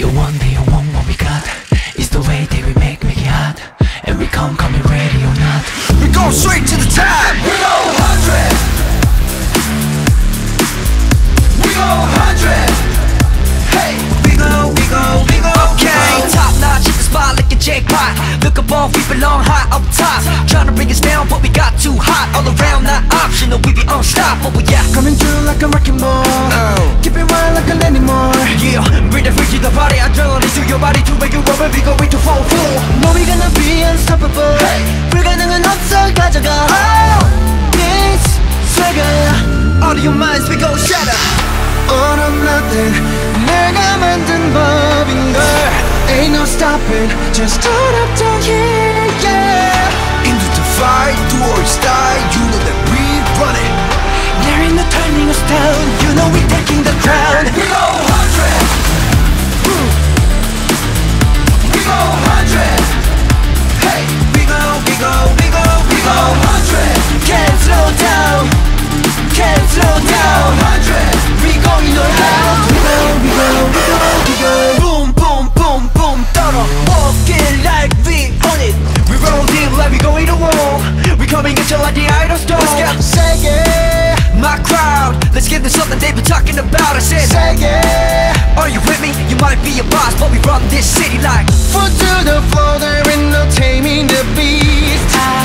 one day you want what we got. It's the way that we make it hot. And we come coming ready or not. We go straight to the top. We go 100. We go 100. Hey, we go. Okay, top notch, hit the spot like a jackpot. Look above, we belong high up top. Tryna bring us down, but we got too hot. All around, not optional, we be unstoppable, yeah. Coming through like a wrecking ball. Keep it wild like a landing mark. Yeah, bring the freak to the body, adrenaline to your body to make you rubber. We go way to fall full. No, we gonna be unstoppable. Hey. 불가능은 없어 가져가. It's swagger. Out of your minds, we go shatter. All or nothing. 내가 만든 법인걸. Ain't no stopping. Just turn up down here, yeah. Into the fight, do or die. You know that we run it. There ain't no turning us down. You know we taking the crown. We go 100. We go 100. Hey, we go 100. Can't slow down. Can't slow down. 100. We going all out. We go. Boom, boom, boom, boom, 떨어. Walking like we own it. We roll deep like we going to war. We coming at you like the idol storm. Let's get say yeah. My crowd, let's give them something they've been talking about. I said, Say yeah. are you with me? You might be a boss, but we run this city like Foot to the floor, there ain't no taming the beast.